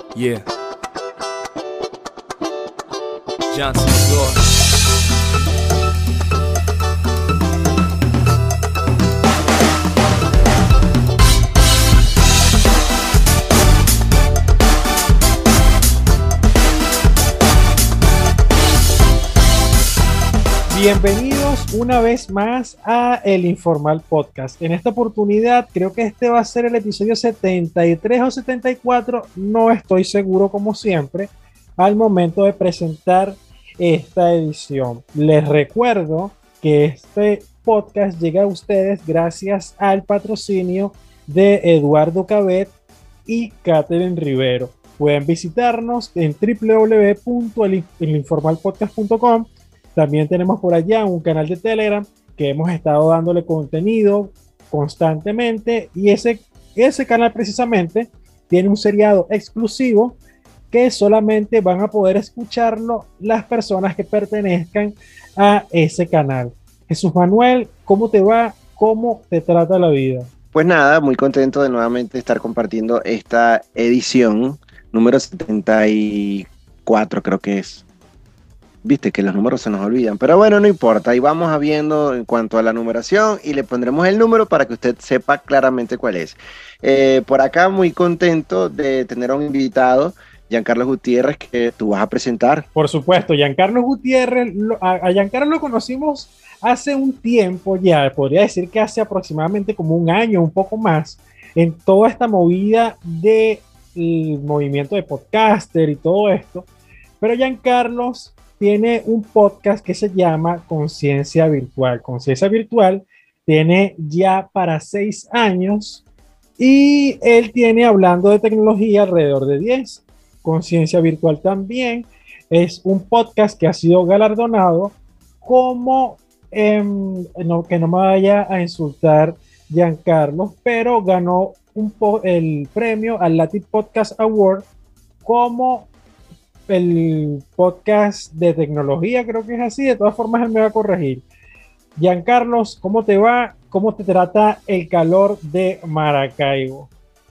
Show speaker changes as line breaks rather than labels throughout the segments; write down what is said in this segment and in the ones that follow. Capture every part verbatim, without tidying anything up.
Yeah. Johnson Floor.
Bienvenidos una vez más a El Informal Podcast. En esta oportunidad creo que este va a ser el episodio setenta y tres o setenta y cuatro, no estoy seguro como siempre, al momento de presentar esta edición. Les recuerdo que este podcast llega a ustedes gracias al patrocinio de Eduardo Cabet y Catherine Rivero. Pueden visitarnos en w w w punto el informal podcast punto com. También tenemos por allá un canal de Telegram que hemos estado dándole contenido constantemente, y ese, ese canal precisamente tiene un seriado exclusivo que solamente van a poder escucharlo las personas que pertenezcan a ese canal. Jesús Manuel, ¿cómo te va? ¿Cómo te trata la vida?
Pues nada, muy contento de nuevamente estar compartiendo esta edición número setenta y cuatro, creo que es. Viste que los números se nos olvidan, pero bueno, no importa, ahí vamos a viendo en cuanto a la numeración y le pondremos el número para que usted sepa claramente cuál es. Eh, por acá muy contento de tener a un invitado, Giancarlo Gutiérrez, que tú vas a presentar.
Por supuesto, Giancarlo Gutiérrez, lo, a, a Giancarlo lo conocimos hace un tiempo ya, podría decir que hace aproximadamente como un año, un poco más, en toda esta movida del movimiento de podcaster y todo esto, pero Giancarlo tiene un podcast que se llama Conciencia Virtual. Conciencia Virtual tiene ya para seis años y él tiene, hablando de tecnología, alrededor de diez. Conciencia Virtual también es un podcast que ha sido galardonado como, eh, no, que no me vaya a insultar Giancarlo, pero ganó un po el premio al Latin Podcast Award como el podcast de tecnología, creo que es así. De todas formas, él me va a corregir. Giancarlo, ¿cómo te va? ¿Cómo te trata el calor de Maracaibo?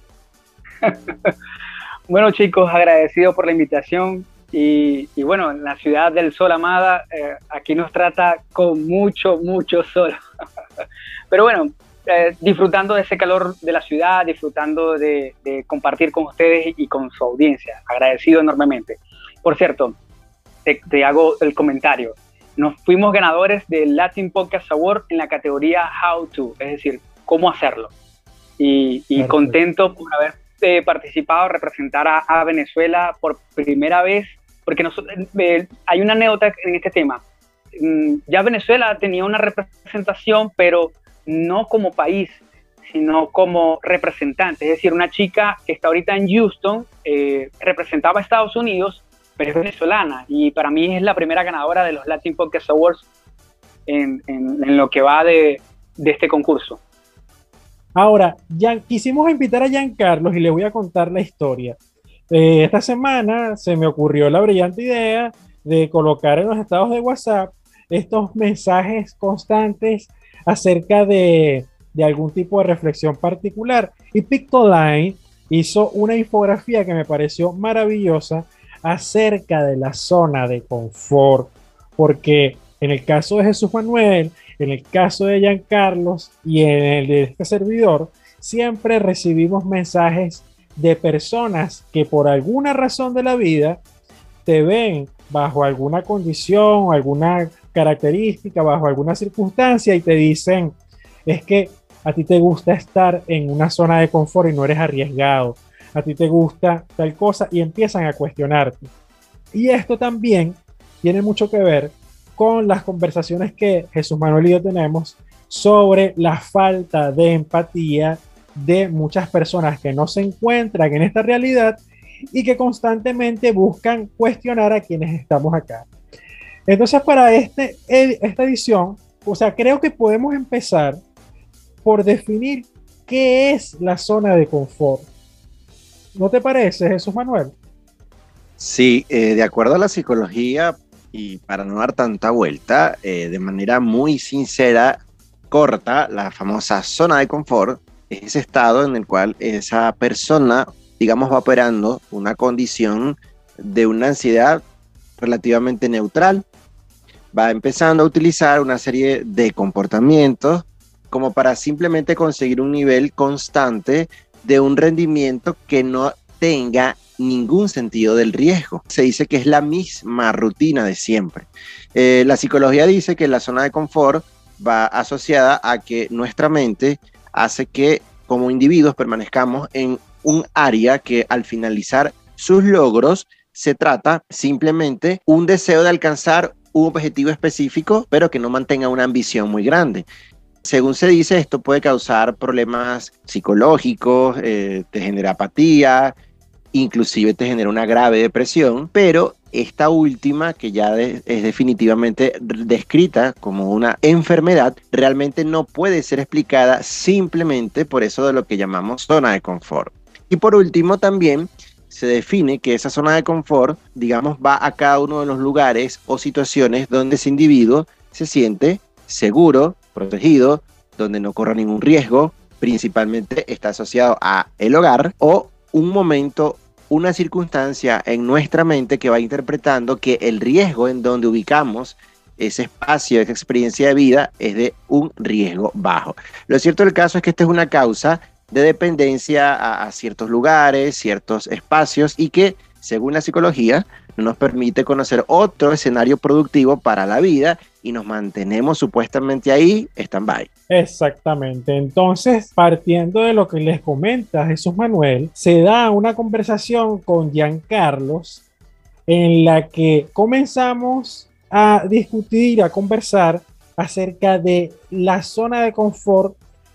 Bueno, chicos, agradecido por la invitación. Y, y bueno, en la ciudad del sol amada, eh, aquí nos trata con mucho, mucho sol. Pero bueno, eh, disfrutando de ese calor de la ciudad, disfrutando de, de compartir con ustedes y con su audiencia. Agradecido enormemente. Por cierto, te, te hago el comentario. Nos fuimos ganadores del Latin Podcast Award en la categoría How To, es decir, cómo hacerlo. Y, y contento por haber eh, participado, representar a, a Venezuela por primera vez, porque nosotros, eh, hay una anécdota en este tema. Mm, ya Venezuela tenía una representación, pero no como país, sino como representante. Es decir, una chica que está ahorita en Houston, eh, representaba a Estados Unidos, pero es venezolana, y para mí es la primera ganadora de los Latin Podcast Awards en, en, en lo que va de, de este concurso.
Ahora, ya quisimos invitar a Giancarlo y le voy a contar la historia. Eh, esta semana se me ocurrió la brillante idea de colocar en los estados de WhatsApp estos mensajes constantes acerca de, de algún tipo de reflexión particular. Y Pictoline hizo una infografía que me pareció maravillosa acerca de la zona de confort, porque en el caso de Jesús Manuel, en el caso de Giancarlo y en el de este servidor, siempre recibimos mensajes de personas que por alguna razón de la vida te ven bajo alguna condición, alguna característica, bajo alguna circunstancia, y te dicen, es que a ti te gusta estar en una zona de confort y no eres arriesgado, a ti te gusta tal cosa, y empiezan a cuestionarte. Y esto también tiene mucho que ver con las conversaciones que Jesús Manuel y yo tenemos sobre la falta de empatía de muchas personas que no se encuentran en esta realidad y que constantemente buscan cuestionar a quienes estamos acá. Entonces, para este, esta edición, o sea, creo que podemos empezar por definir qué es la zona de confort. ¿No te parece, Jesús Manuel?
Sí, eh, de acuerdo a la psicología, y para no dar tanta vuelta, eh, de manera muy sincera, corta, la famosa zona de confort es ese estado en el cual esa persona digamos, va operando una condición de una ansiedad relativamente neutral. Va empezando a utilizar una serie de comportamientos como para simplemente conseguir un nivel constante de un rendimiento que no tenga ningún sentido del riesgo. Se dice que es la misma rutina de siempre. Eh, la psicología dice que la zona de confort va asociada a que nuestra mente hace que como individuos permanezcamos en un área que al finalizar sus logros se trata simplemente un deseo de alcanzar un objetivo específico, pero que no mantenga una ambición muy grande. Según se dice, esto puede causar problemas psicológicos, eh, te genera apatía, inclusive te genera una grave depresión, pero esta última, que ya de, es definitivamente descrita como una enfermedad, realmente no puede ser explicada simplemente por eso de lo que llamamos zona de confort. Y por último también se define que esa zona de confort, digamos, va a cada uno de los lugares o situaciones donde ese individuo se siente seguro, protegido, donde no corre ningún riesgo, principalmente está asociado a el hogar o un momento, una circunstancia en nuestra mente que va interpretando que el riesgo en donde ubicamos ese espacio, esa experiencia de vida es de un riesgo bajo. Lo cierto del caso es que esta es una causa de dependencia a, a ciertos lugares, ciertos espacios y que, según la psicología, no nos permite conocer otro escenario productivo para la vida y nos mantenemos supuestamente ahí, stand-by.
Exactamente. Entonces, partiendo de lo que les comenta Jesús Manuel, se da una conversación con Giancarlos en la que comenzamos a discutir, a conversar acerca de la zona de confort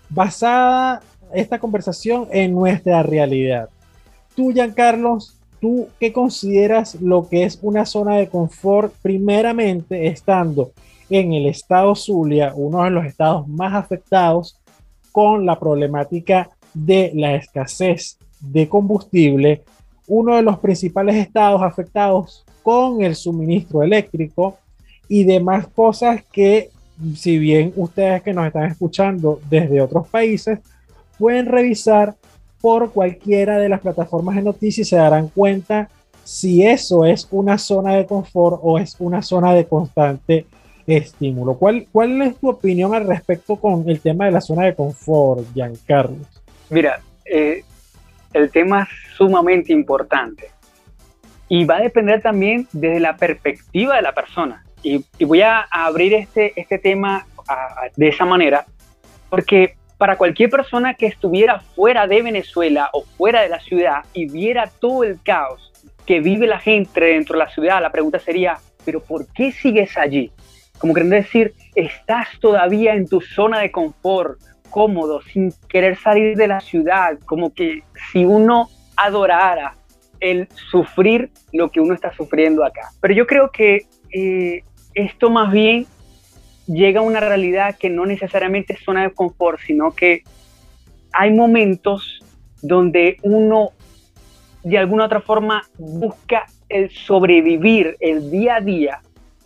basada esta conversación en nuestra realidad. Tú, Giancarlos, ¿tú qué consideras lo que es una zona de confort? Primeramente, estando en el estado Zulia, uno de los estados más afectados con la problemática de la escasez de combustible, uno de los principales estados afectados con el suministro eléctrico y demás cosas que, si bien ustedes que nos están escuchando desde otros países, pueden revisar por cualquiera de las plataformas de noticias y se darán cuenta si eso es una zona de confort o es una zona de constante estímulo. ¿Cuál, cuál es tu opinión al respecto con el tema de la zona de confort, Giancarlos?
Mira, eh, el tema es sumamente importante y va a depender también desde la perspectiva de la persona. Y, y voy a abrir este, este tema a, de esa manera, porque para cualquier persona que estuviera fuera de Venezuela o fuera de la ciudad y viera todo el caos que vive la gente dentro de la ciudad, la pregunta sería, ¿pero por qué sigues allí? Como queriendo decir, estás todavía en tu zona de confort, cómodo, sin querer salir de la ciudad, como que si uno adorara el sufrir lo que uno está sufriendo acá. Pero yo creo que eh, esto más bien llega a una realidad que no necesariamente es zona de confort, sino que hay momentos donde uno de alguna otra forma busca el sobrevivir el día a día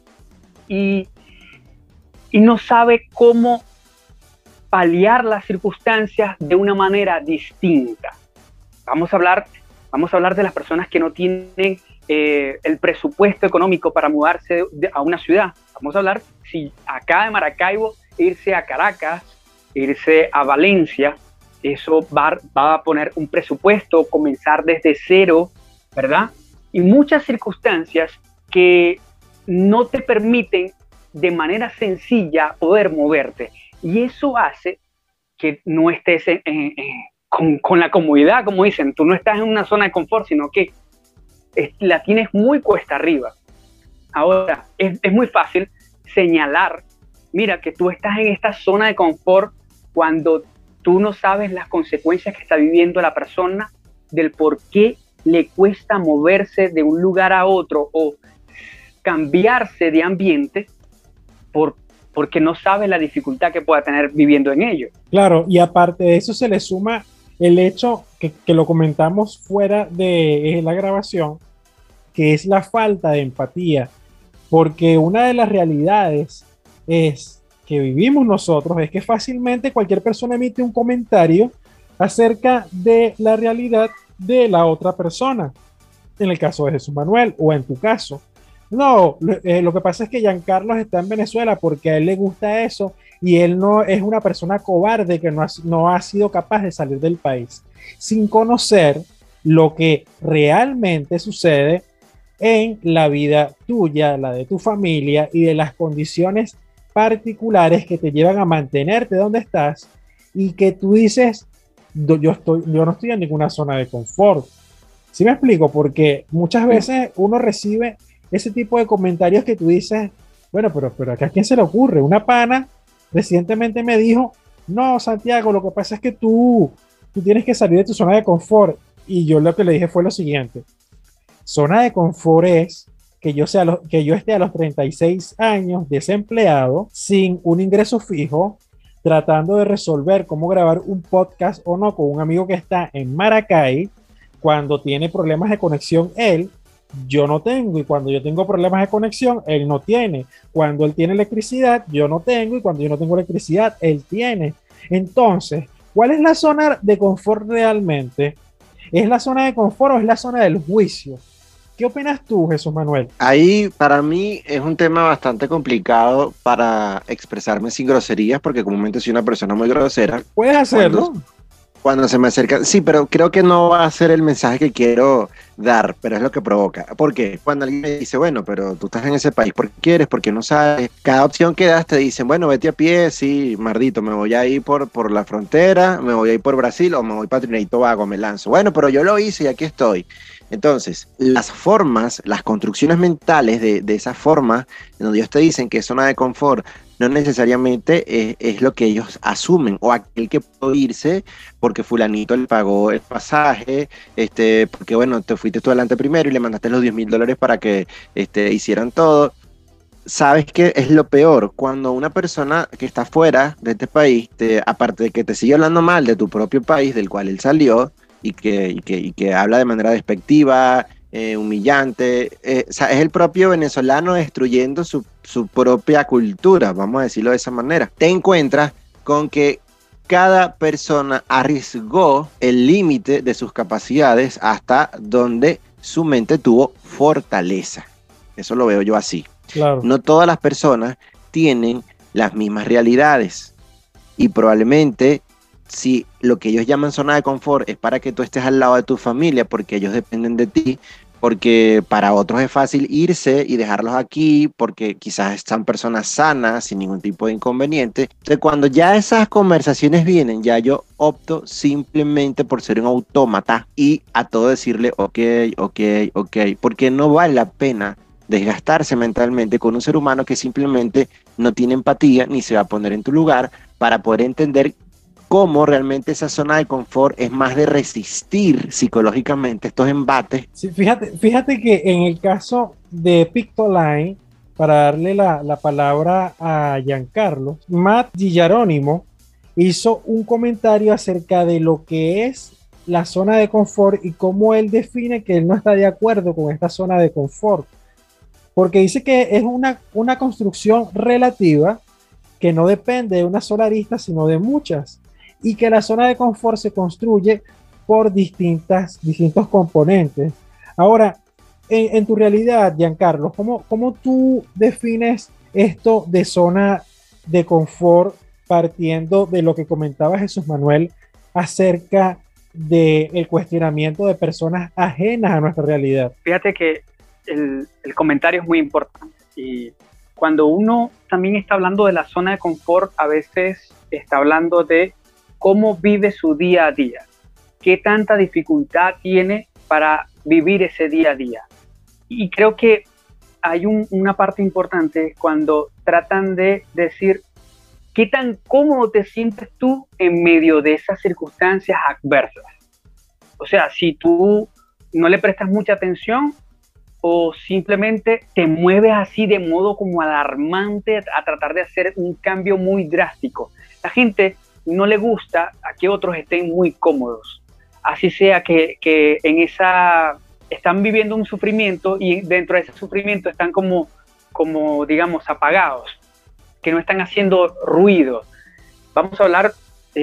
y, y no sabe cómo paliar las circunstancias de una manera distinta. Vamos a hablar, vamos a hablar de las personas que no tienen eh, el presupuesto económico para mudarse de, de, a una ciudad. Vamos a hablar si acá de Maracaibo irse a Caracas, irse a Valencia, eso va, va a poner un presupuesto, comenzar desde cero, ¿verdad? Y muchas circunstancias que no te permiten de manera sencilla poder moverte. Y eso hace que no estés en, en, en, con, con la comodidad, como dicen. Tú no estás en una zona de confort, sino que es, la tienes muy cuesta arriba. Ahora, es, es muy fácil señalar, mira, que tú estás en esta zona de confort cuando tú no sabes las consecuencias que está viviendo la persona, del por qué le cuesta moverse de un lugar a otro o cambiarse de ambiente por, porque no sabe la dificultad que pueda tener viviendo en ello.
Claro, y aparte de eso se le suma el hecho que, que lo comentamos fuera de la grabación, que es la falta de empatía, porque una de las realidades es que vivimos nosotros es que fácilmente cualquier persona emite un comentario acerca de la realidad de la otra persona. En el caso de Jesús Manuel o en tu caso. No, lo, eh, lo que pasa es que Giancarlo está en Venezuela porque a él le gusta eso y él no es una persona cobarde que no ha, no ha sido capaz de salir del país sin conocer lo que realmente sucede en la vida tuya, la de tu familia y de las condiciones particulares que te llevan a mantenerte donde estás y que tú dices, yo, estoy, yo no estoy en ninguna zona de confort. ¿Sí me explico? Porque muchas veces uno recibe ese tipo de comentarios que tú dices, bueno, pero, pero acá a quién se le ocurre. Una pana recientemente me dijo, no, Santiago, lo que pasa es que tú, tú tienes que salir de tu zona de confort. Y yo lo que le dije fue lo siguiente, zona de confort es que yo, sea lo, que yo esté a los treinta y seis años desempleado, sin un ingreso fijo, tratando de resolver cómo grabar un podcast o no con un amigo que está en Maracay, cuando tiene problemas de conexión él, yo no tengo, y cuando yo tengo problemas de conexión, él no tiene. Cuando él tiene electricidad, yo no tengo, y cuando yo no tengo electricidad, él tiene. Entonces, ¿cuál es la zona de confort realmente? ¿Es la zona de confort o es la zona del juicio? ¿Qué opinas tú, Jesús Manuel?
Ahí para mí es un tema bastante complicado para expresarme sin groserías, porque comúnmente soy una persona muy grosera.
Puedes hacerlo.
Cuando, cuando se me acerca, sí, pero creo que no va a ser el mensaje que quiero dar, pero es lo que provoca. ¿Por qué? Cuando alguien me dice, bueno, pero tú estás en ese país, ¿por qué quieres? ¿Por qué no sabes? Cada opción que das te dicen, bueno, vete a pie, sí, mardito, me voy a ir por, por la frontera, me voy a ir por Brasil o me voy para Trinidad y Tobago, me lanzo. Bueno, pero yo lo hice y aquí estoy. Entonces, las formas, las construcciones mentales de, de esa forma, en donde ellos te dicen que es zona de confort, no necesariamente es, es lo que ellos asumen, o aquel que puede irse porque fulanito le pagó el pasaje, este, porque bueno, te fuiste tú adelante primero y le mandaste los diez mil dólares para que este, hicieran todo. ¿Sabes qué es lo peor? Cuando una persona que está fuera de este país, te, aparte de que te sigue hablando mal de tu propio país, del cual él salió, y que, y que, y que habla de manera despectiva, eh, humillante, eh, o sea, es el propio venezolano destruyendo su, su propia cultura, vamos a decirlo de esa manera. Te encuentras con que cada persona arriesgó el límite de sus capacidades hasta donde su mente tuvo fortaleza. Eso lo veo yo así.
Claro.
No todas las personas tienen las mismas realidades y probablemente si lo que ellos llaman zona de confort es para que tú estés al lado de tu familia porque ellos dependen de ti, porque para otros es fácil irse y dejarlos aquí porque quizás están personas sanas sin ningún tipo de inconveniente. Entonces cuando ya esas conversaciones vienen, ya yo opto simplemente por ser un autómata y a todo decirle ok, ok, ok, porque no vale la pena desgastarse mentalmente con un ser humano que simplemente no tiene empatía ni se va a poner en tu lugar para poder entender cómo realmente esa zona de confort es más de resistir psicológicamente estos embates.
Sí, fíjate, fíjate que en el caso de Pictoline, para darle la, la palabra a Giancarlo, Matt Gillarónimo hizo un comentario acerca de lo que es la zona de confort y cómo él define que él no está de acuerdo con esta zona de confort. Porque dice que es una, una construcción relativa que no depende de una sola arista, sino de muchas. Y que la zona de confort se construye por distintas, distintos componentes. Ahora, en, en tu realidad, Giancarlo, ¿cómo, ¿cómo tú defines esto de zona de confort partiendo de lo que comentaba Jesús Manuel acerca del cuestionamiento de personas ajenas a nuestra realidad?
Fíjate que el, el comentario es muy importante y cuando uno también está hablando de la zona de confort, a veces está hablando de cómo vive su día a día, qué tanta dificultad tiene para vivir ese día a día. Y creo que hay un, una parte importante cuando tratan de decir qué tan cómodo te sientes tú en medio de esas circunstancias adversas. O sea, si tú no le prestas mucha atención o simplemente te mueves así de modo como alarmante a tratar de hacer un cambio muy drástico. La gente no le gusta a que otros estén muy cómodos, así sea que, que en esa están viviendo un sufrimiento y dentro de ese sufrimiento están como, como digamos apagados, que no están haciendo ruido. Vamos a hablar eh,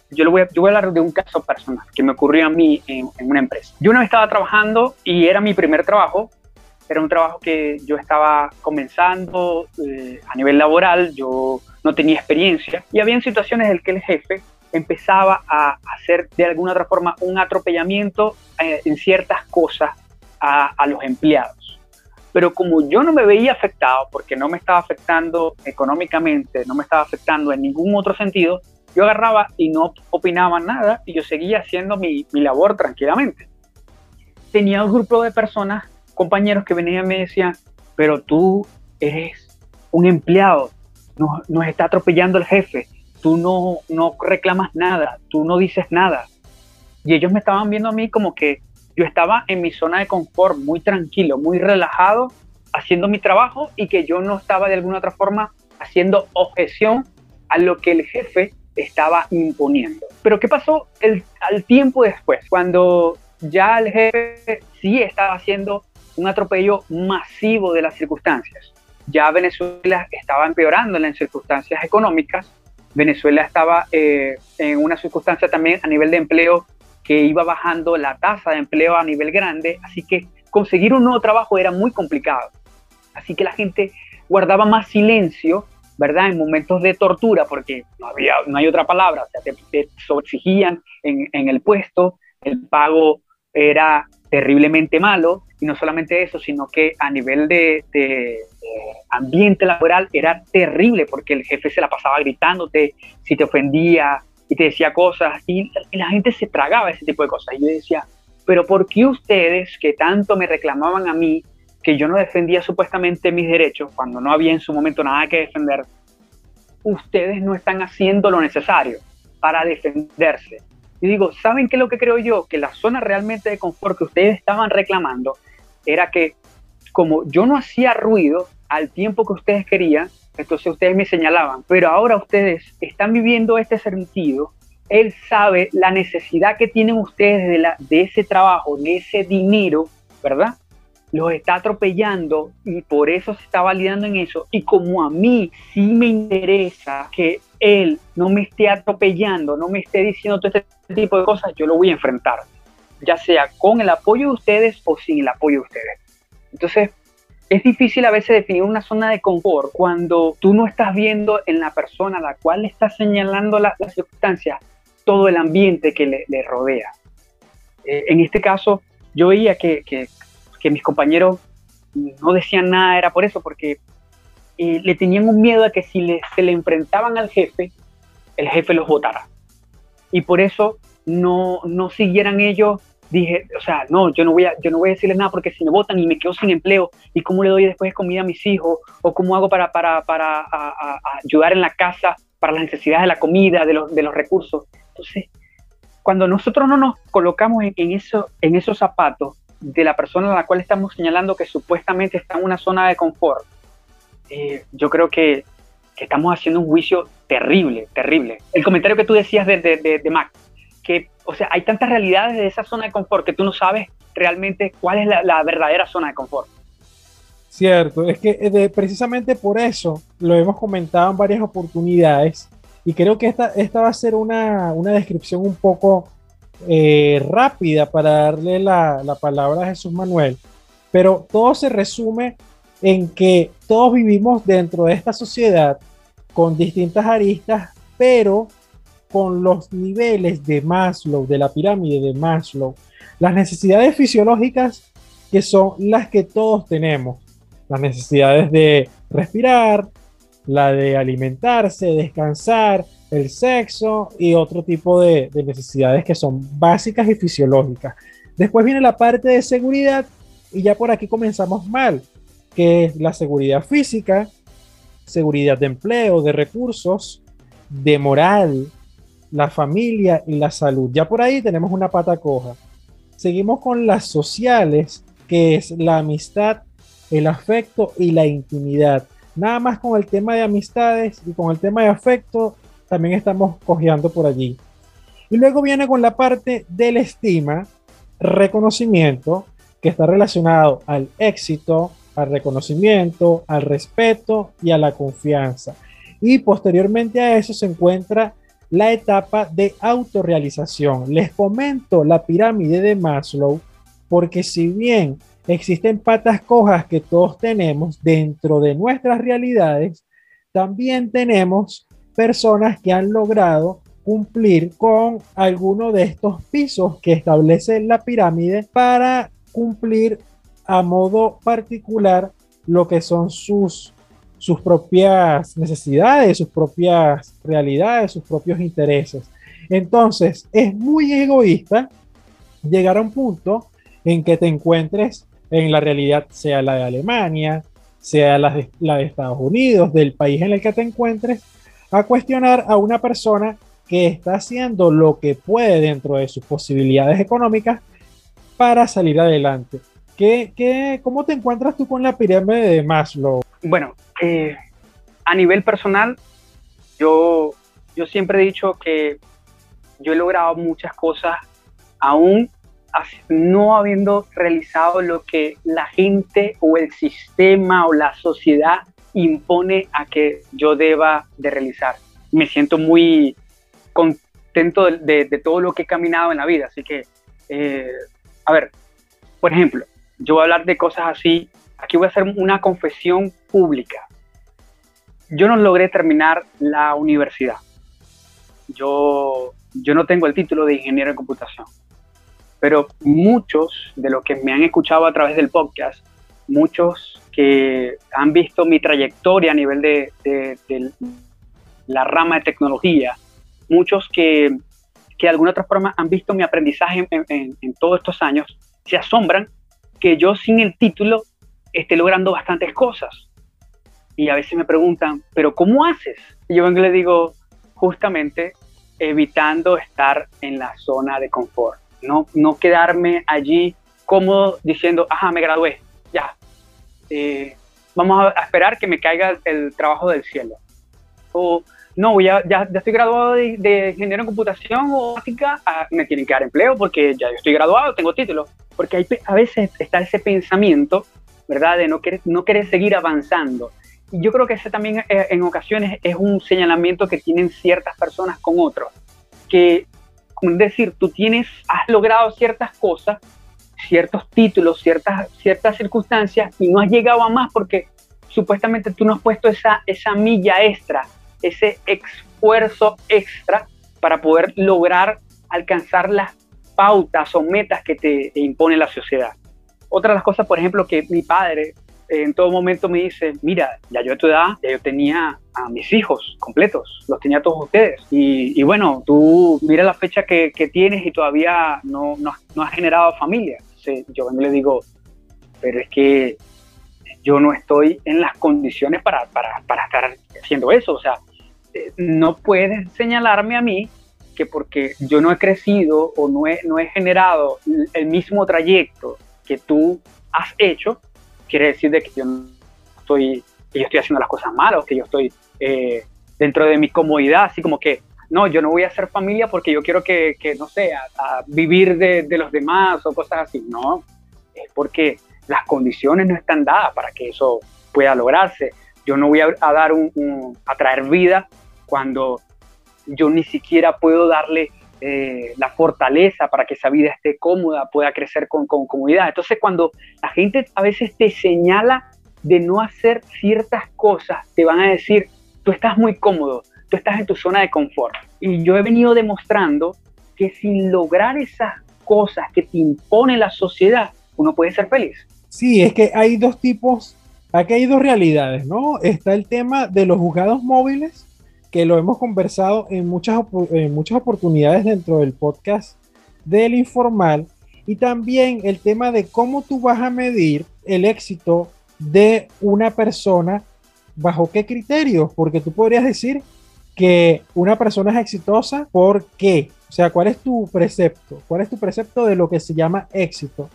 yo, le voy a, yo voy a hablar de un caso personal que me ocurrió a mí en, en una empresa. Yo una vez estaba trabajando y era mi primer trabajo. Era un trabajo que yo estaba comenzando eh, a nivel laboral, yo no tenía experiencia y había situaciones en las que el jefe empezaba a hacer de alguna otra forma un atropellamiento eh, en ciertas cosas a, a los empleados. Pero como yo no me veía afectado, porque no me estaba afectando económicamente, no me estaba afectando en ningún otro sentido, yo agarraba y no opinaba nada y yo seguía haciendo mi, mi labor tranquilamente. Tenía un grupo de personas, compañeros que venían y me decían, pero tú eres un empleado, nos, nos está atropellando el jefe, tú no, no reclamas nada, tú no dices nada. Y ellos me estaban viendo a mí como que yo estaba en mi zona de confort, muy tranquilo, muy relajado, haciendo mi trabajo y que yo no estaba de alguna otra forma haciendo objeción a lo que el jefe estaba imponiendo. Pero ¿qué pasó el, al tiempo después? Cuando ya el jefe sí estaba haciendo un atropello masivo de las circunstancias. Ya Venezuela estaba empeorando en las circunstancias económicas. Venezuela estaba eh, en una circunstancia también a nivel de empleo que iba bajando la tasa de empleo a nivel grande, así que conseguir un nuevo trabajo era muy complicado. Así que la gente guardaba más silencio, ¿verdad? En momentos de tortura, porque no había, no hay otra palabra, o sea, te, te sobreexigían en, en el puesto, el pago era terriblemente malo, y no solamente eso, sino que a nivel de, de, de ambiente laboral era terrible, porque el jefe se la pasaba gritándote si te ofendía y te decía cosas, y, y la gente se tragaba ese tipo de cosas. Y yo decía, pero ¿por qué ustedes que tanto me reclamaban a mí, que yo no defendía supuestamente mis derechos, cuando no había en su momento nada que defender, ustedes no están haciendo lo necesario para defenderse? Y digo, ¿saben qué es lo que creo yo? Que la zona realmente de confort que ustedes estaban reclamando era que como yo no hacía ruido al tiempo que ustedes querían, entonces ustedes me señalaban, pero ahora ustedes están viviendo este sentido, él sabe la necesidad que tienen ustedes de, la, de ese trabajo, de ese dinero, ¿verdad? Los está atropellando y por eso se está validando en eso. Y como a mí sí me interesa que él no me esté atropellando, no me esté diciendo todo este tipo de cosas, yo lo voy a enfrentar, ya sea con el apoyo de ustedes o sin el apoyo de ustedes. Entonces, es difícil a veces definir una zona de confort cuando tú no estás viendo en la persona a la cual le estás señalando las la circunstancias todo el ambiente que le, le rodea. Eh, en este caso, yo veía que, que, que mis compañeros no decían nada, era por eso, porque eh, le tenían un miedo a que si le, se le enfrentaban al jefe, el jefe los votara. Y por eso no, no siguieran ellos. Dije, o sea, no, yo no voy a, yo no voy a decirles nada porque si me votan y me quedo sin empleo, ¿y cómo le doy después comida a mis hijos? ¿O cómo hago para, para, para a, a, a ayudar en la casa para las necesidades de la comida, de los, de los recursos? Entonces, cuando nosotros no nos colocamos en, en, eso, en esos zapatos de la persona a la cual estamos señalando que supuestamente está en una zona de confort, eh, yo creo que, que estamos haciendo un juicio terrible, terrible. El comentario que tú decías de, de, de, de Mac, que, o sea, hay tantas realidades de esa zona de confort que tú no sabes realmente cuál es la, la verdadera zona de confort.
Cierto, es que de, precisamente por eso lo hemos comentado en varias oportunidades y creo que esta, esta va a ser una, una descripción un poco eh, rápida para darle la, la palabra a Jesús Manuel, pero todo se resume en que todos vivimos dentro de esta sociedad con distintas aristas, pero con los niveles de Maslow, de la pirámide de Maslow, las necesidades fisiológicas que son las que todos tenemos, las necesidades de respirar, la de alimentarse, descansar, el sexo y otro tipo de, de necesidades que son básicas y fisiológicas. Después viene la parte de seguridad y ya por aquí comenzamos mal, que es la seguridad física, seguridad de empleo, de recursos, de moral, la familia y la salud. Ya por ahí tenemos una pata coja. Seguimos con las sociales, que es la amistad, el afecto y la intimidad. Nada más con el tema de amistades y con el tema de afecto también estamos cojeando por allí. Y luego viene con la parte de la estima, reconocimiento, que está relacionado al éxito, al reconocimiento, al respeto y a la confianza. Y posteriormente a eso se encuentra la etapa de autorrealización. Les comento la pirámide de Maslow porque si bien existen patas cojas que todos tenemos dentro de nuestras realidades, también tenemos personas que han logrado cumplir con alguno de estos pisos que establece la pirámide para cumplir a modo particular lo que son sus, sus propias necesidades, sus propias realidades, sus propios intereses. Entonces, es muy egoísta llegar a un punto en que te encuentres en la realidad, sea la de Alemania, sea la de, la de Estados Unidos, del país en el que te encuentres, a cuestionar a una persona que está haciendo lo que puede dentro de sus posibilidades económicas para salir adelante. ¿Qué, qué, ¿Cómo te encuentras tú con la pirámide de Maslow?
Bueno, eh, a nivel personal, yo, yo siempre he dicho que yo he logrado muchas cosas aún no habiendo realizado lo que la gente o el sistema o la sociedad impone a que yo deba de realizar. Me siento muy contento de, de, de todo lo que he caminado en la vida. Así que, eh, a ver, por ejemplo, yo voy a hablar de cosas así. Aquí voy a hacer una confesión pública. Yo no logré terminar la universidad. Yo, yo no tengo el título de ingeniero en computación. Pero muchos de los que me han escuchado a través del podcast, muchos que han visto mi trayectoria a nivel de, de, de la rama de tecnología, muchos que, que de alguna otra forma han visto mi aprendizaje en, en, en todos estos años, se asombran que yo sin el título esté logrando bastantes cosas. Y a veces me preguntan, ¿pero cómo haces? Y yo les digo, justamente evitando estar en la zona de confort. No, no quedarme allí cómodo diciendo, ajá, me gradué, ya. Eh, vamos a esperar que me caiga el, el trabajo del cielo. O, no, ya, ya, ya estoy graduado de, de ingeniero en computación o básica, ah, me tienen que dar empleo porque ya yo estoy graduado, tengo título. Porque hay, a veces está ese pensamiento, ¿verdad?, de no querer, no querer seguir avanzando. Y yo creo que ese también eh, en ocasiones es un señalamiento que tienen ciertas personas con otros, que es decir, tú tienes, has logrado ciertas cosas, ciertos títulos, ciertas, ciertas circunstancias y no has llegado a más porque supuestamente tú no has puesto esa, esa milla extra, ese esfuerzo extra para poder lograr alcanzar las pautas o metas que te impone la sociedad. Otra de las cosas, por ejemplo, que mi padre en todo momento me dice, mira, ya yo a tu edad, ya yo tenía a mis hijos completos, los tenía todos ustedes. Y, y bueno, tú mira la fecha que, que tienes y todavía no, no, no has generado familia. Entonces, yo le digo, pero es que yo no estoy en las condiciones para, para, para estar haciendo eso. O sea, eh, no puedes señalarme a mí que porque yo no he crecido o no he, no he generado el mismo trayecto que tú has hecho, quiere decir de que yo no estoy, que yo estoy haciendo las cosas malas, que yo estoy eh, dentro de mi comodidad, así como que, no, yo no voy a hacer familia porque yo quiero que, que no sé, a, a vivir de, de los demás o cosas así. No, es porque las condiciones no están dadas para que eso pueda lograrse. Yo no voy a, a dar un, un, a traer vida cuando yo ni siquiera puedo darle Eh, la fortaleza para que esa vida esté cómoda, pueda crecer con, con comodidad. Entonces, cuando la gente a veces te señala de no hacer ciertas cosas, te van a decir, tú estás muy cómodo, tú estás en tu zona de confort. Y yo he venido demostrando que sin lograr esas cosas que te impone la sociedad, uno puede ser feliz.
Sí, es que hay dos tipos, aquí hay dos realidades, ¿no? Está el tema de los juzgados móviles, que lo hemos conversado en muchas, en muchas oportunidades dentro del podcast del Informal, y también el tema de cómo tú vas a medir el éxito de una persona, bajo qué criterios, porque tú podrías decir que una persona es exitosa, ¿por qué? O sea, ¿cuál es tu precepto? ¿Cuál es tu precepto de lo que se llama éxito?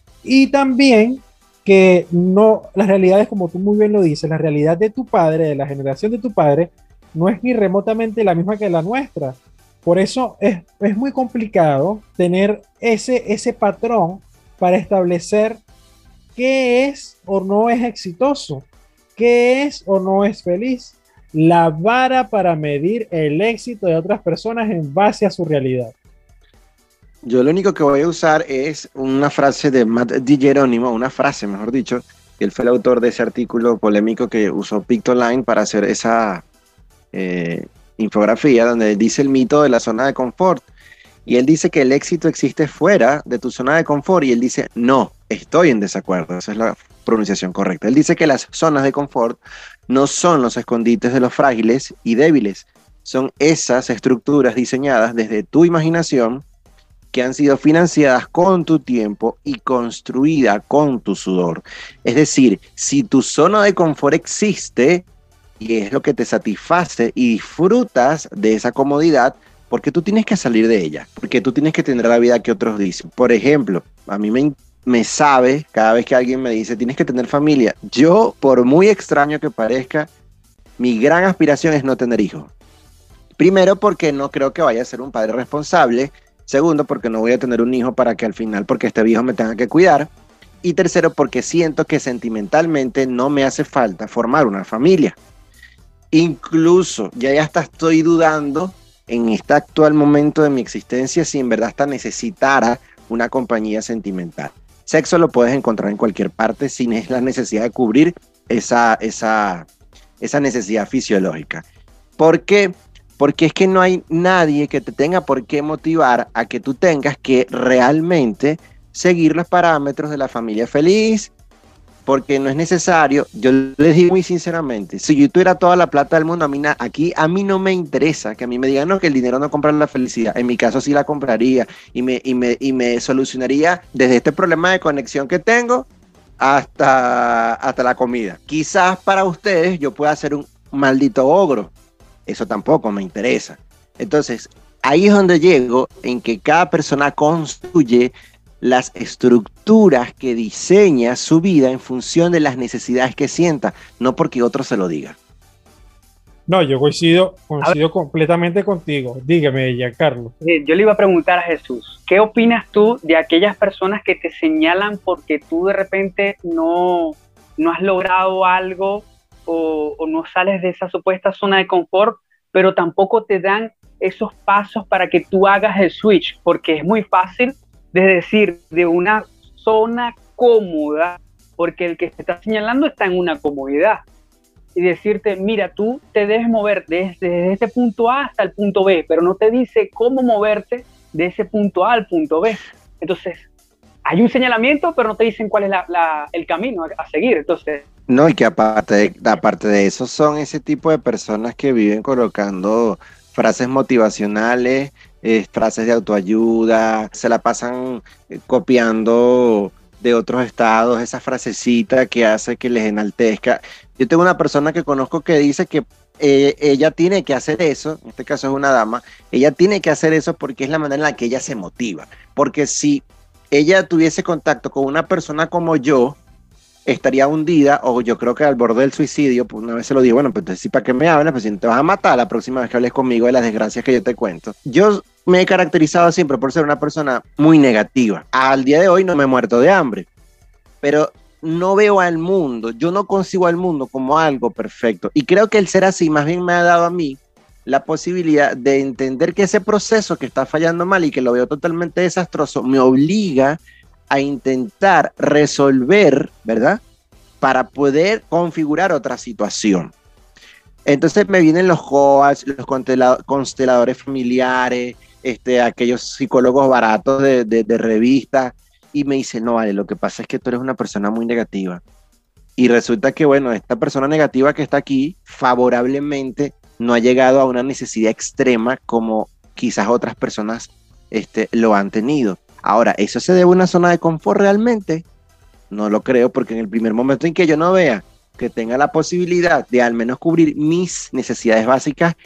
Y también que no, las realidades, como tú muy bien lo dices, la realidad de tu padre, de la generación de tu padre, no es ni remotamente la misma que la nuestra. Por eso es, es muy complicado tener ese, ese patrón para establecer qué es o no es exitoso, qué es o no es feliz. la vara para medir el éxito de otras personas en base a su realidad.
Yo lo único que voy a usar es una frase de Matt DiGeronimo, una frase, mejor dicho, que él fue el autor de ese artículo polémico que usó Pictoline para hacer esa eh, infografía, donde dice el mito de la zona de confort. Y él dice que el éxito existe fuera de tu zona de confort, y él dice, no, estoy en desacuerdo. Esa es la pronunciación correcta. Él dice que las zonas de confort no son los escondites de los frágiles y débiles, son esas estructuras diseñadas desde tu imaginación, que han sido financiadas con tu tiempo y construida con tu sudor. Es decir, si tu zona de confort existe y es lo que te satisface y disfrutas de esa comodidad, porque tú tienes que salir de ella, porque tú tienes que tener la vida que otros dicen. Por ejemplo, a mí me, me sabe cada vez que alguien me dice, tienes que tener familia. Yo, por muy extraño que parezca, mi gran aspiración es no tener hijos. Primero, porque no creo que vaya a ser un padre responsable. Segundo, porque no voy a tener un hijo para que al final, porque este viejo me tenga que cuidar. Y tercero, porque siento que sentimentalmente no me hace falta formar una familia. Incluso, ya, ya hasta estoy dudando en este actual momento de mi existencia si en verdad hasta necesitara una compañía sentimental. Sexo lo puedes encontrar en cualquier parte sin la necesidad de cubrir esa, esa, esa necesidad fisiológica. ¿Por qué? Porque es que no hay nadie que te tenga por qué motivar a que tú tengas que realmente seguir los parámetros de la familia feliz, porque no es necesario. Yo les digo muy sinceramente, si yo tuviera toda la plata del mundo, a mí, aquí a mí no me interesa que a mí me digan no, que el dinero no compra la felicidad. En mi caso sí la compraría y me, y me, y me solucionaría desde este problema de conexión que tengo hasta, hasta la comida. Quizás para ustedes yo pueda ser un maldito ogro. Eso tampoco me interesa. Entonces, ahí es donde llego, en que cada persona construye las estructuras que diseña su vida en función de las necesidades que sienta, no porque otro se lo diga.
No, yo coincido, coincido completamente contigo. Dígame, Giancarlo.
Yo le iba a preguntar a Jesús, ¿qué opinas tú de aquellas personas que te señalan porque tú de repente no, no has logrado algo o, o no sales de esa supuesta zona de confort, pero tampoco te dan esos pasos para que tú hagas el switch? Porque es muy fácil de decir de una zona cómoda, porque el que te está señalando está en una comodidad, y decirte, mira, tú te debes mover desde, desde ese punto A hasta el punto B, pero no te dice cómo moverte de ese punto A al punto B. Entonces, hay un señalamiento, pero no te dicen cuál es la, la, el camino a, a seguir. Entonces,
no, y que aparte de, aparte de eso son ese tipo de personas que viven colocando frases motivacionales, eh, frases de autoayuda, se la pasan eh, copiando de otros estados, esa frasecita que hace que les enaltezca. Yo tengo una persona que conozco que dice que eh, ella tiene que hacer eso, en este caso es una dama, ella tiene que hacer eso porque es la manera en la que ella se motiva, porque si ella tuviese contacto con una persona como yo, estaría hundida, o yo creo que al borde del suicidio. Pues una vez se lo digo, bueno, pues entonces, ¿para qué me hablas? Pues si no te vas a matar la próxima vez que hables conmigo de las desgracias que yo te cuento. Yo me he caracterizado siempre por ser una persona muy negativa. Al día de hoy no me he muerto de hambre, pero no veo al mundo, yo no concibo al mundo como algo perfecto. Y creo que el ser así más bien me ha dado a mí la posibilidad de entender que ese proceso que está fallando mal y que lo veo totalmente desastroso, me obliga a intentar resolver, ¿verdad? Para poder configurar otra situación. Entonces me vienen los coaches, los consteladores familiares, este, aquellos psicólogos baratos de, de, de revistas, y me dicen, no, vale, lo que pasa es que tú eres una persona muy negativa. Y resulta que, bueno, esta persona negativa que está aquí, favorablemente, no ha llegado a una necesidad extrema como quizás otras personas este, lo han tenido. Ahora, ¿eso se debe a una zona de confort realmente? No lo creo, porque en el primer momento en que yo no vea que tenga la posibilidad de al menos cubrir mis necesidades básicas,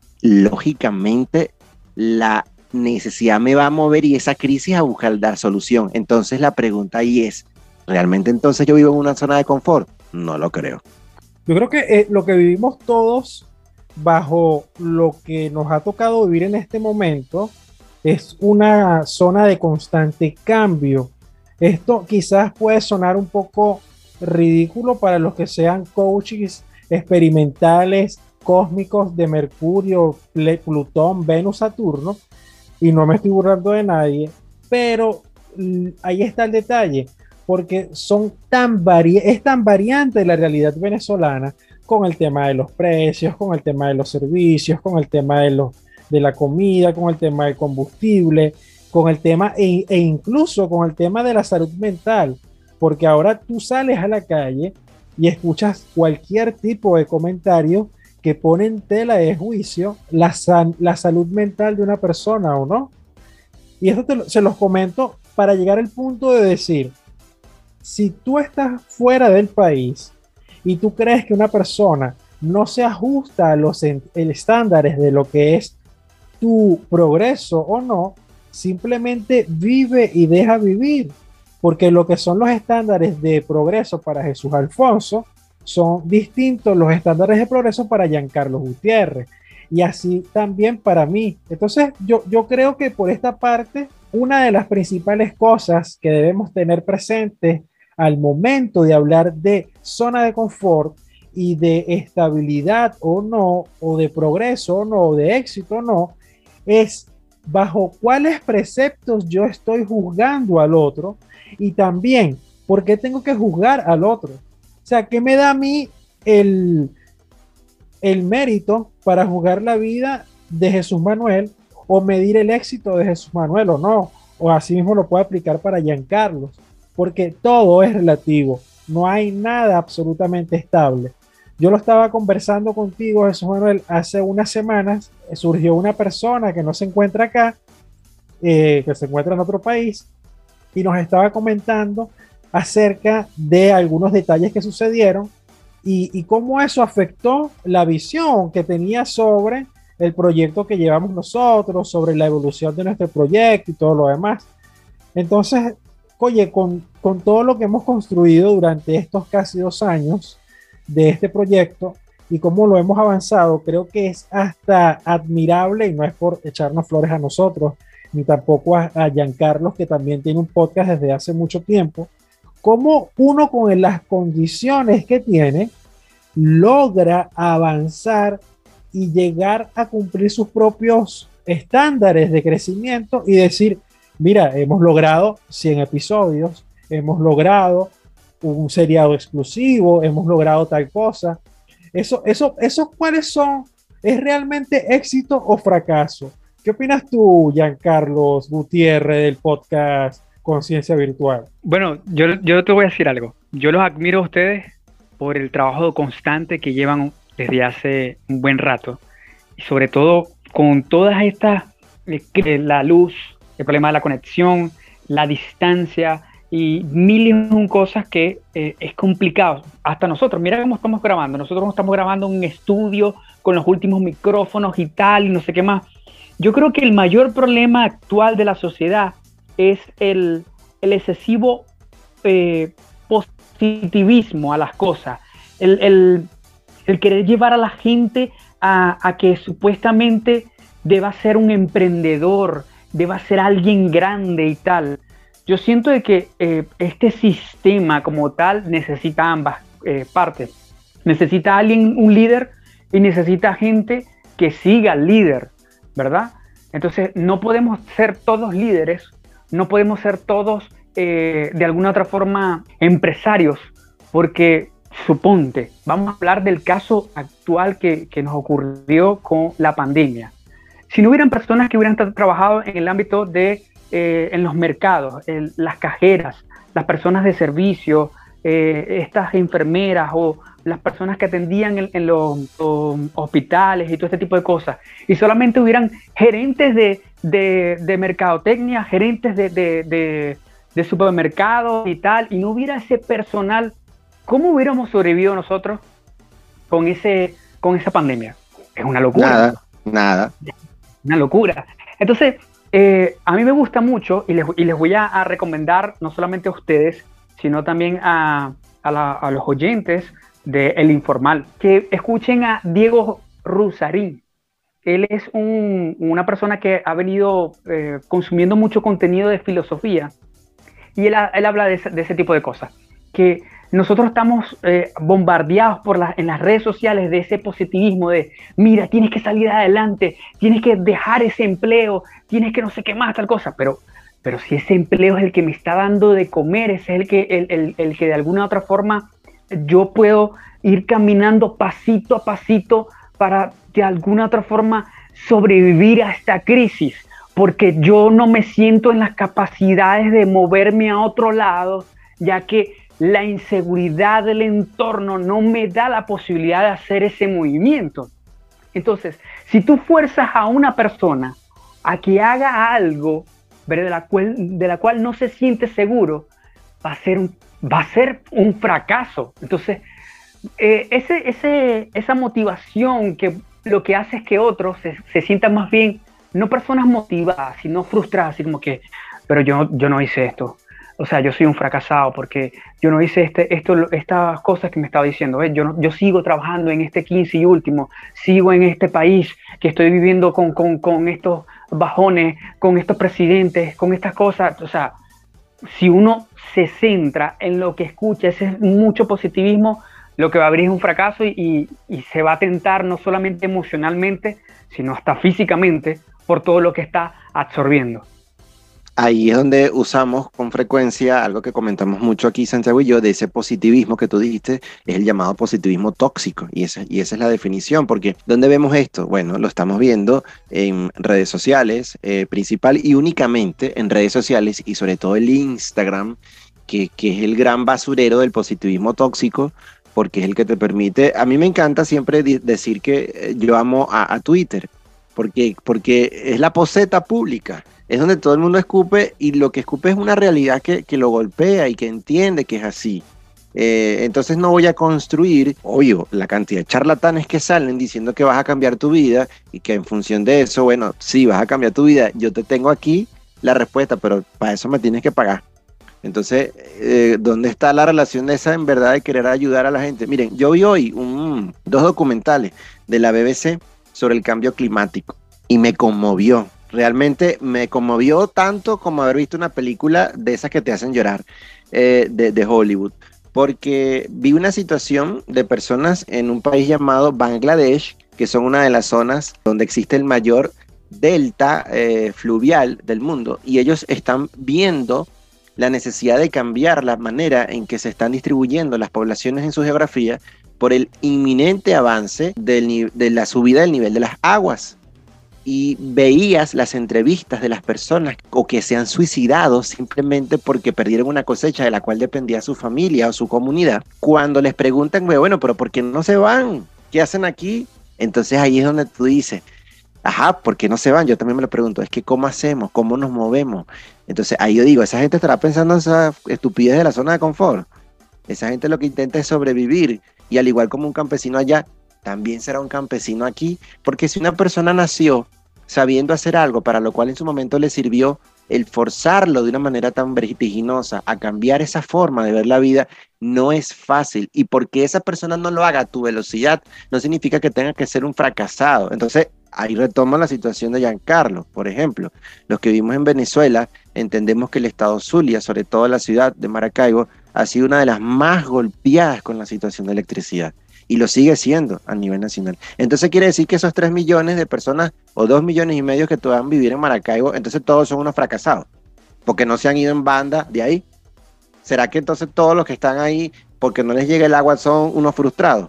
lógicamente la necesidad me va a mover y esa crisis a buscar dar solución. Entonces la pregunta ahí es, ¿realmente entonces yo vivo en una zona de confort? No lo creo.
Yo creo que eh, lo que vivimos todos bajo lo que nos ha tocado vivir en este momento es una zona de constante cambio. Esto quizás puede sonar un poco ridículo para los que sean coaches experimentales cósmicos de Mercurio, Ple- Plutón, Venus, Saturno, y no me estoy burlando de nadie, pero mm, ahí está el detalle, porque son tan vari es tan variante la realidad venezolana con el tema de los precios, con el tema de los servicios, con el tema de, los, de la comida, con el tema del combustible, con el tema e, e incluso con el tema de la salud mental, porque ahora tú sales a la calle y escuchas cualquier tipo de comentario que pone en tela de juicio la, san, la salud mental de una persona o no. Y esto te lo, se los comento para llegar al punto de decir, si tú estás fuera del país y tú crees que una persona no se ajusta a los en, el estándares de lo que es tu progreso o no, simplemente vive y deja vivir, porque lo que son los estándares de progreso para Jesús Alfonso son distintos los estándares de progreso para Giancarlo Gutiérrez, y así también para mí. Entonces yo, yo creo que por esta parte, una de las principales cosas que debemos tener presentes al momento de hablar de zona de confort y de estabilidad o no, o de progreso o no, o de éxito o no, es bajo cuáles preceptos yo estoy juzgando al otro, y también por qué tengo que juzgar al otro. O sea, ¿qué me da a mí el, el mérito para juzgar la vida de Jesús Manuel o medir el éxito de Jesús Manuel o no? O así mismo lo puedo aplicar para Giancarlo, porque todo es relativo, no hay nada absolutamente estable. Yo lo estaba conversando contigo, Jesús Manuel, hace unas semanas. Surgió una persona que no se encuentra acá, eh, que se encuentra en otro país, y nos estaba comentando acerca de algunos detalles que sucedieron y, y cómo eso afectó la visión que tenía sobre el proyecto que llevamos nosotros, sobre la evolución de nuestro proyecto y todo lo demás. Entonces, oye, con, con todo lo que hemos construido durante estos casi dos años de este proyecto y cómo lo hemos avanzado, creo que es hasta admirable, y no es por echarnos flores a nosotros, ni tampoco a, a Giancarlo, que también tiene un podcast desde hace mucho tiempo, cómo uno con las condiciones que tiene logra avanzar y llegar a cumplir sus propios estándares de crecimiento y decir, mira, hemos logrado cien episodios, hemos logrado un seriado exclusivo, hemos logrado tal cosa. Eso, eso, eso, ¿cuáles son? ¿Es realmente éxito o fracaso? ¿Qué opinas tú, Giancarlo Gutiérrez, del podcast Conciencia Virtual?
Bueno, yo, yo te voy a decir algo. Yo los admiro a ustedes por el trabajo constante que llevan desde hace un buen rato. Y sobre todo con todas estas, eh, la luz, el problema de la conexión, la distancia y mil y un cosas que eh, es complicado. Hasta nosotros, mira cómo estamos grabando. Nosotros estamos grabando en un estudio con los últimos micrófonos y tal, y no sé qué más. Yo creo que el mayor problema actual de la sociedad es el, el excesivo eh, positivismo a las cosas, el, el, el querer llevar a la gente a, a que supuestamente deba ser un emprendedor, deba ser alguien grande y tal. Yo siento de que eh, este sistema como tal necesita ambas eh, partes. Necesita alguien, un líder, y necesita gente que siga al líder, ¿verdad? Entonces no podemos ser todos líderes, no podemos ser todos eh, de alguna otra forma empresarios, porque suponte, vamos a hablar del caso actual que, que nos ocurrió con la pandemia. Si no hubieran personas que hubieran trabajado en el ámbito de, eh, en los mercados, en las cajeras, las personas de servicio, eh, estas enfermeras o las personas que atendían en, en los, los hospitales y todo este tipo de cosas, y solamente hubieran gerentes de, de, de mercadotecnia, gerentes de, de, de, de supermercados y tal, y no hubiera ese personal, ¿cómo hubiéramos sobrevivido nosotros con, ese, con esa pandemia? Es una locura.
Nada, nada.
Una locura. Entonces, eh, a mí me gusta mucho y les, y les voy a, a recomendar no solamente a ustedes, sino también a, a, la, a los oyentes de El Informal, que escuchen a Diego Rusarín. Él es un, una persona que ha venido eh, consumiendo mucho contenido de filosofía y él, él habla de ese, de ese tipo de cosas, que nosotros estamos eh, bombardeados por la, en las redes sociales de ese positivismo de, mira, tienes que salir adelante, tienes que dejar ese empleo, tienes que no sé qué más, tal cosa, pero, pero si ese empleo es el que me está dando de comer, ese es el que, el, el, el que de alguna u otra forma yo puedo ir caminando pasito a pasito para de alguna otra forma sobrevivir a esta crisis, porque yo no me siento en las capacidades de moverme a otro lado, ya que la inseguridad del entorno no me da la posibilidad de hacer ese movimiento. Entonces, si tú fuerzas a una persona a que haga algo de la cual, de la cual no se siente seguro, va a ser un, va a ser un fracaso. Entonces, eh, ese, ese, esa motivación que lo que hace es que otros se, se sientan más bien, no personas motivadas, sino frustradas, así como que, pero yo, yo no hice esto. O sea, yo soy un fracasado porque yo no hice este, esto, estas cosas que me estaba diciendo. ¿eh? Yo, no, yo sigo trabajando en este quince y último, sigo en este país que estoy viviendo con, con, con estos bajones, con estos presidentes, con estas cosas. O sea, si uno se centra en lo que escucha, ese es mucho positivismo, lo que va a abrir es un fracaso y, y, y se va a tentar no solamente emocionalmente, sino hasta físicamente por todo lo que está absorbiendo.
Ahí es donde usamos con frecuencia algo que comentamos mucho aquí Santiago y yo, de ese positivismo que tú dijiste, es el llamado positivismo tóxico, y esa, y esa es la definición, porque ¿dónde vemos esto? Bueno, lo estamos viendo en redes sociales, eh, principal y únicamente en redes sociales, y sobre todo el Instagram, que, que es el gran basurero del positivismo tóxico, porque es el que te permite, a mí me encanta siempre di- decir que yo amo a, a Twitter, porque, porque es la poseta pública. Es donde todo el mundo escupe y lo que escupe es una realidad que, que lo golpea y que entiende que es así. Eh, entonces no voy a construir, obvio, la cantidad de charlatanes que salen diciendo que vas a cambiar tu vida y que en función de eso, bueno, sí, vas a cambiar tu vida. Yo te tengo aquí la respuesta, pero para eso me tienes que pagar. Entonces, eh, ¿dónde está la relación de esa en verdad de querer ayudar a la gente? Miren, yo vi hoy un, dos documentales de la B B C sobre el cambio climático y me conmovió. Realmente me conmovió tanto como haber visto una película de esas que te hacen llorar, eh, de, de Hollywood, porque vi una situación de personas en un país llamado Bangladesh, que son una de las zonas donde existe el mayor delta eh, fluvial del mundo, y ellos están viendo la necesidad de cambiar la manera en que se están distribuyendo las poblaciones en su geografía por el inminente avance del, de la subida del nivel de las aguas. Y veías las entrevistas de las personas o que se han suicidado simplemente porque perdieron una cosecha de la cual dependía su familia o su comunidad. Cuando les preguntan, bueno, pero ¿por qué no se van? ¿Qué hacen aquí? Entonces ahí es donde tú dices, ajá, ¿por qué no se van? Yo también me lo pregunto, es que ¿cómo hacemos? ¿Cómo nos movemos? Entonces ahí yo digo, esa gente estará pensando en esa estupidez de la zona de confort. Esa gente lo que intenta es sobrevivir, y al igual como un campesino allá, también será un campesino aquí, porque si una persona nació sabiendo hacer algo para lo cual en su momento le sirvió, el forzarlo de una manera tan vertiginosa a cambiar esa forma de ver la vida no es fácil, y porque esa persona no lo haga a tu velocidad no significa que tenga que ser un fracasado. Entonces ahí retomo la situación de Giancarlo, por ejemplo. Los que vivimos en Venezuela entendemos que el estado Zulia, sobre todo la ciudad de Maracaibo, ha sido una de las más golpeadas con la situación de electricidad, y lo sigue siendo a nivel nacional. Entonces quiere decir que esos tres millones de personas o dos millones y medio que todavía vivir en Maracaibo, entonces todos son unos fracasados, porque no se han ido en banda de ahí. ¿Será que entonces todos los que están ahí, porque no les llega el agua, son unos frustrados?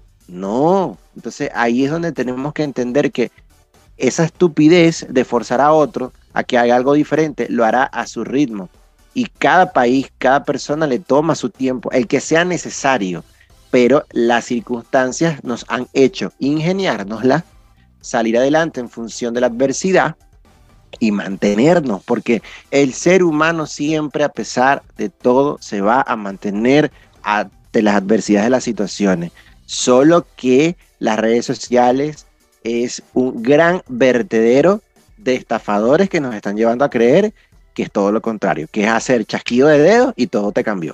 No. Entonces ahí es donde tenemos que entender que esa estupidez de forzar a otro a que haga algo diferente, lo hará a su ritmo. Y cada país, cada persona le toma su tiempo, el que sea necesario, pero las circunstancias nos han hecho ingeniárnosla, salir adelante en función de la adversidad y mantenernos, porque el ser humano siempre, a pesar de todo, se va a mantener ante las adversidades de las situaciones, solo que las redes sociales es un gran vertedero de estafadores que nos están llevando a creer que es todo lo contrario, que es hacer chasquido de dedos y todo te cambió.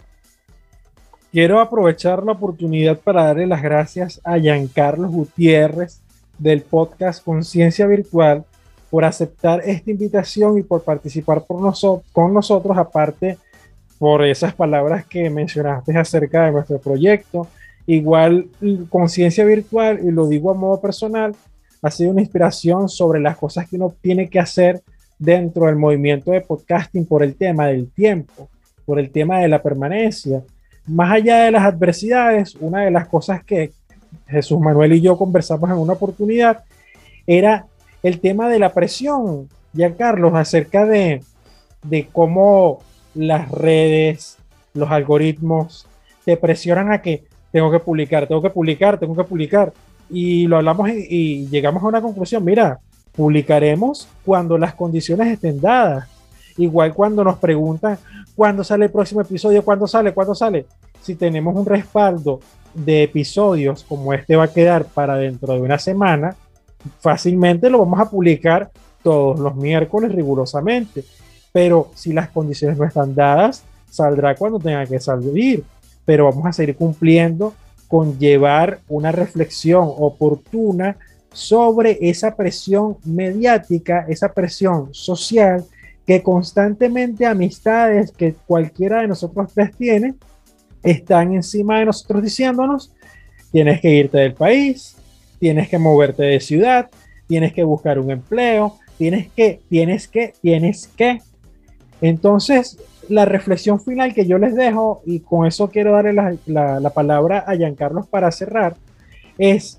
Quiero aprovechar la oportunidad para darle las gracias a Giancarlo Gutiérrez del podcast Conciencia Virtual por aceptar esta invitación y por participar por noso- con nosotros, aparte por esas palabras que mencionaste acerca de nuestro proyecto. Igual, Conciencia Virtual, y lo digo a modo personal, ha sido una inspiración sobre las cosas que uno tiene que hacer dentro del movimiento de podcasting por el tema del tiempo, por el tema de la permanencia. Más allá de las adversidades, una de las cosas que Jesús Manuel y yo conversamos en una oportunidad era el tema de la presión, Giancarlo, acerca de, de cómo las redes, los algoritmos te presionan a que tengo que publicar, tengo que publicar, tengo que publicar. Y lo hablamos y, y llegamos a una conclusión. Mira, publicaremos cuando las condiciones estén dadas. Igual cuando nos preguntan cuándo sale el próximo episodio, cuándo sale, cuándo sale. Si tenemos un respaldo de episodios como este va a quedar para dentro de una semana, fácilmente lo vamos a publicar todos los miércoles rigurosamente. Pero si las condiciones no están dadas, saldrá cuando tenga que salir. Pero vamos a seguir cumpliendo con llevar una reflexión oportuna sobre esa presión mediática, esa presión social que constantemente amistades que cualquiera de nosotros tres tiene, están encima de nosotros diciéndonos: tienes que irte del país, tienes que moverte de ciudad, tienes que buscar un empleo, tienes que, tienes que, tienes que. Entonces, la reflexión final que yo les dejo, y con eso quiero darle la, la, la palabra a Giancarlo para cerrar, es: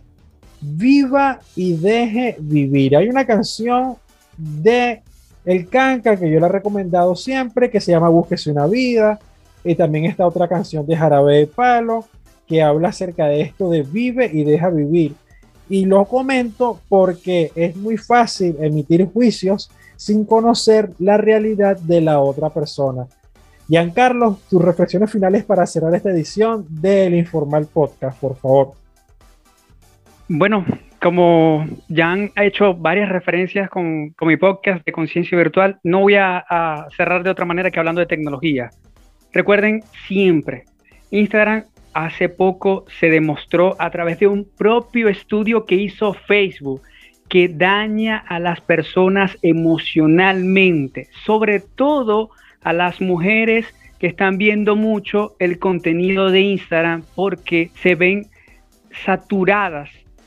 viva y deje vivir. Hay una canción de El Canca que yo le he recomendado siempre, que se llama Búsquese una vida, y también está otra canción de Jarabe de Palo que habla acerca de esto de vive y deja vivir. Y lo comento porque es muy fácil emitir juicios sin conocer la realidad de la otra persona. Giancarlo, tus reflexiones finales para cerrar esta edición del Informal Podcast, por favor.
Bueno, como ya han hecho varias referencias con, con mi podcast de Conciencia Virtual, no voy a, a cerrar de otra manera que hablando de tecnología. Recuerden siempre, Instagram hace poco se demostró a través de un propio estudio que hizo Facebook que daña a las personas emocionalmente, sobre todo a las mujeres que están viendo mucho el contenido de Instagram porque se ven saturadas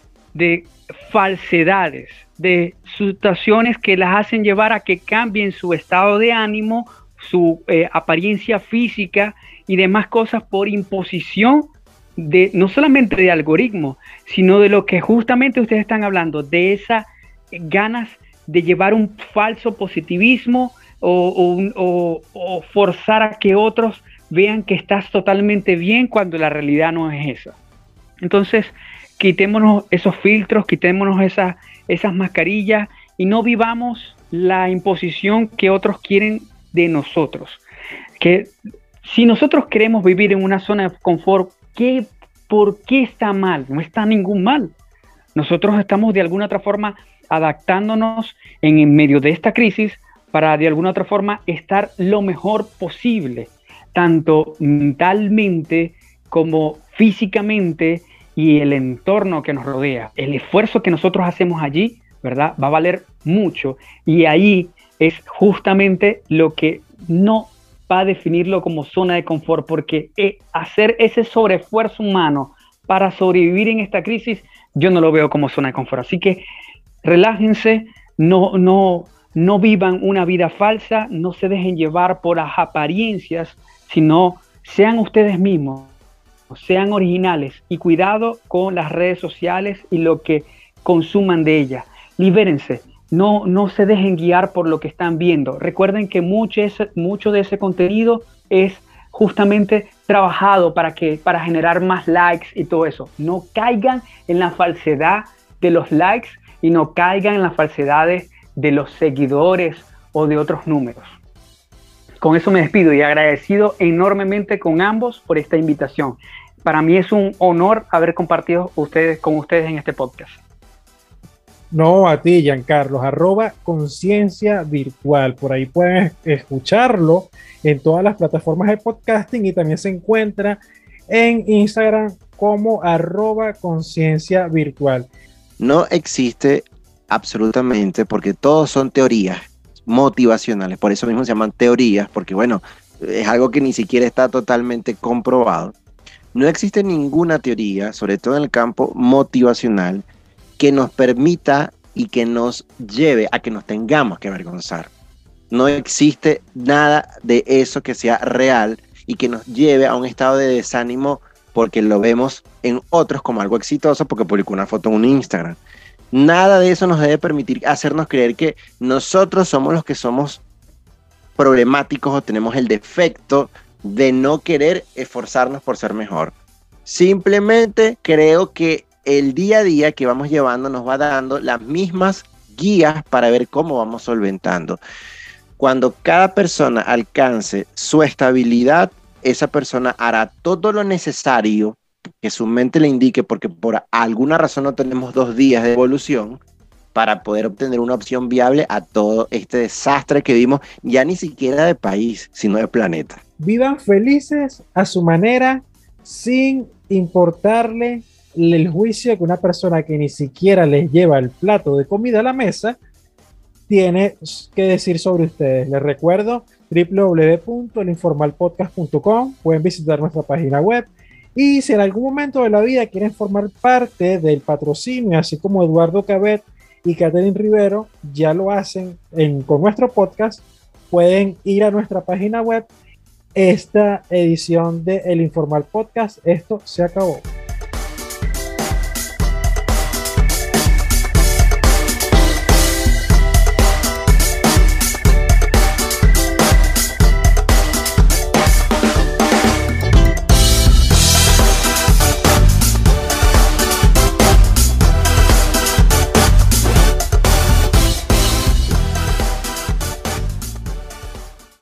de falsedades, de situaciones que las hacen llevar a que cambien su estado de ánimo, su eh, apariencia física y demás cosas por imposición de no solamente de algoritmos, sino de lo que justamente ustedes están hablando, de esas ganas de llevar un falso positivismo o, o, o, o forzar a que otros vean que estás totalmente bien cuando la realidad no es esa. Entonces, quitémonos esos filtros, quitémonos esas, esas mascarillas y no vivamos la imposición que otros quieren de nosotros. Que si nosotros queremos vivir en una zona de confort, ¿qué, ¿por qué está mal? No está ningún mal. Nosotros estamos de alguna otra forma adaptándonos en, en medio de esta crisis para de alguna otra forma estar lo mejor posible, tanto mentalmente como físicamente y el entorno que nos rodea. El esfuerzo que nosotros hacemos allí, ¿verdad?, va a valer mucho y ahí es justamente lo que no va a definirlo como zona de confort, porque hacer ese sobreesfuerzo humano para sobrevivir en esta crisis, yo no lo veo como zona de confort. Así que relájense, no, no, no vivan una vida falsa, no se dejen llevar por las apariencias, sino sean ustedes mismos, sean originales y cuidado con las redes sociales y lo que consuman de ellas. Libérense. No, no se dejen guiar por lo que están viendo. Recuerden que mucho, ese, mucho de ese contenido es justamente trabajado para, que, para generar más likes y todo eso. No caigan en la falsedad de los likes y no caigan en las falsedades de los seguidores o de otros números. Con eso me despido y agradecido enormemente con ambos por esta invitación. Para mí es un honor haber compartido ustedes, con ustedes en este podcast.
No, a ti, Giancarlo, arroba Conciencia Virtual. Por ahí pueden escucharlo en todas las plataformas de podcasting y también se encuentra en Instagram como arroba Conciencia Virtual.
No existe absolutamente, porque todos son teorías motivacionales, por eso mismo se llaman teorías, porque bueno, es algo que ni siquiera está totalmente comprobado. No existe ninguna teoría, sobre todo en el campo motivacional, que nos permita y que nos lleve a que nos tengamos que avergonzar. No existe nada de eso que sea real y que nos lleve a un estado de desánimo porque lo vemos en otros como algo exitoso porque publicó una foto en un Instagram. Nada de eso nos debe permitir hacernos creer que nosotros somos los que somos problemáticos o tenemos el defecto de no querer esforzarnos por ser mejor. Simplemente creo que el día a día que vamos llevando nos va dando las mismas guías para ver cómo vamos solventando. Cuando cada persona alcance su estabilidad, esa persona hará todo lo necesario que su mente le indique, porque por alguna razón no tenemos dos días de evolución para poder obtener una opción viable a todo este desastre que vimos, ya ni siquiera de país, sino de planeta.
Vivan felices a su manera, sin importarle el juicio que una persona que ni siquiera les lleva el plato de comida a la mesa tiene que decir sobre ustedes. Les recuerdo doble u doble u doble u punto el informal podcast punto com, pueden visitar nuestra página web, y si en algún momento de la vida quieren formar parte del patrocinio, así como Eduardo Cabet y Catherine Rivero ya lo hacen en, con nuestro podcast, pueden ir a nuestra página web. Esta edición de El Informal Podcast, esto se acabó.